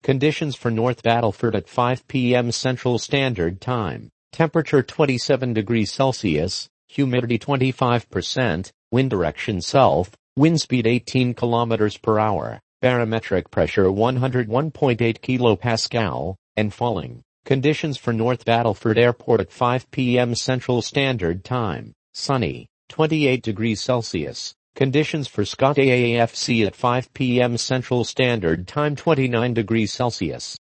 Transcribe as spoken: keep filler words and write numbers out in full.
Conditions for North Battleford at five p m Central Standard Time. Temperature twenty-seven degrees Celsius, humidity twenty-five percent, wind direction south, wind speed eighteen kilometers per hour, barometric pressure one hundred one point eight kilopascal, and falling. Conditions for North Battleford Airport at five p m Central Standard Time. Sunny, twenty-eight degrees Celsius. Conditions for Scott A A F C at five p m Central Standard Time, twenty-nine degrees Celsius.